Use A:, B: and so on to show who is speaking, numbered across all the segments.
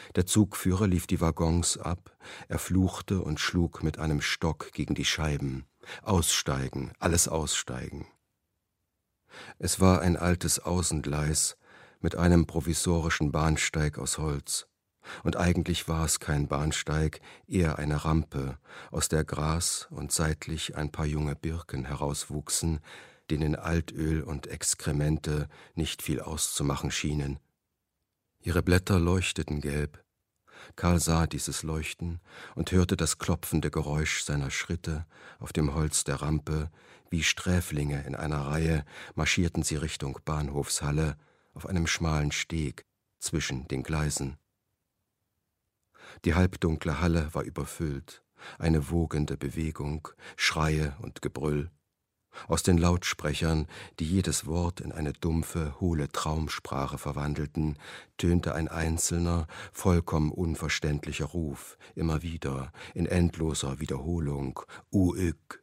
A: Der Zugführer lief die Waggons ab, er fluchte und schlug mit einem Stock gegen die Scheiben. Aussteigen, alles aussteigen. Es war ein altes Außengleis mit einem provisorischen Bahnsteig aus Holz. Und eigentlich war es kein Bahnsteig, eher eine Rampe, aus der Gras und seitlich ein paar junge Birken herauswuchsen, denen Altöl und Exkremente nicht viel auszumachen schienen. Ihre Blätter leuchteten gelb. Karl sah dieses Leuchten und hörte das klopfende Geräusch seiner Schritte auf dem Holz der Rampe. Wie Sträflinge in einer Reihe marschierten sie Richtung Bahnhofshalle auf einem schmalen Steg zwischen den Gleisen. Die halbdunkle Halle war überfüllt, eine wogende Bewegung, Schreie und Gebrüll. Aus den Lautsprechern, die jedes Wort in eine dumpfe, hohle Traumsprache verwandelten, tönte ein einzelner, vollkommen unverständlicher Ruf, immer wieder, in endloser Wiederholung: Uück!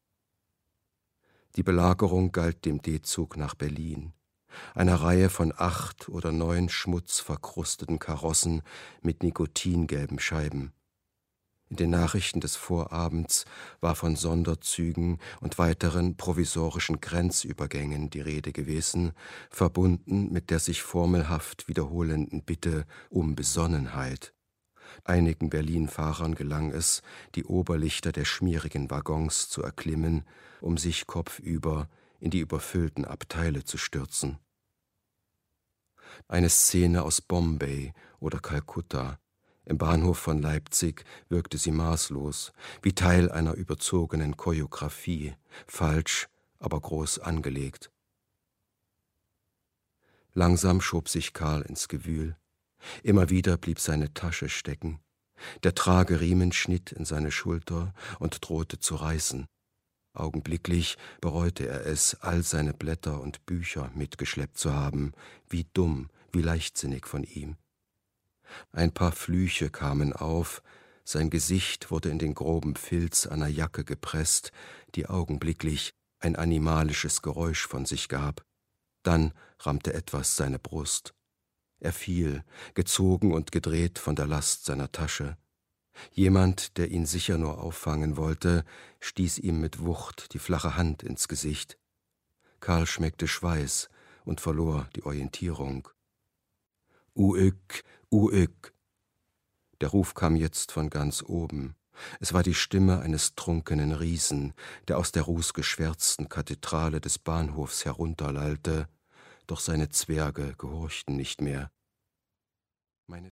A: Die Belagerung galt dem D-Zug nach Berlin, einer Reihe von 8 oder 9 schmutzverkrusteten Karossen mit nikotingelben Scheiben. In den Nachrichten des Vorabends war von Sonderzügen und weiteren provisorischen Grenzübergängen die Rede gewesen, verbunden mit der sich formelhaft wiederholenden Bitte um Besonnenheit. Einigen Berlin-Fahrern gelang es, die Oberlichter der schmierigen Waggons zu erklimmen, um sich kopfüber in die überfüllten Abteile zu stürzen. Eine Szene aus Bombay oder Kalkutta. Im Bahnhof von Leipzig wirkte sie maßlos, wie Teil einer überzogenen Choreografie, falsch, aber groß angelegt. Langsam schob sich Karl ins Gewühl. Immer wieder blieb seine Tasche stecken. Der Trageriemen schnitt in seine Schulter und drohte zu reißen. Augenblicklich bereute er es, all seine Blätter und Bücher mitgeschleppt zu haben. Wie dumm, wie leichtsinnig von ihm. Ein paar Flüche kamen auf, sein Gesicht wurde in den groben Filz einer Jacke gepresst, die augenblicklich ein animalisches Geräusch von sich gab. Dann rammte etwas seine Brust. Er fiel, gezogen und gedreht von der Last seiner Tasche. Jemand, der ihn sicher nur auffangen wollte, stieß ihm mit Wucht die flache Hand ins Gesicht. Karl schmeckte Schweiß und verlor die Orientierung. Uück, Uück! Der Ruf kam jetzt von ganz oben. Es war die Stimme eines trunkenen Riesen, der aus der rußgeschwärzten Kathedrale des Bahnhofs herunterlallte, doch seine Zwerge gehorchten nicht mehr.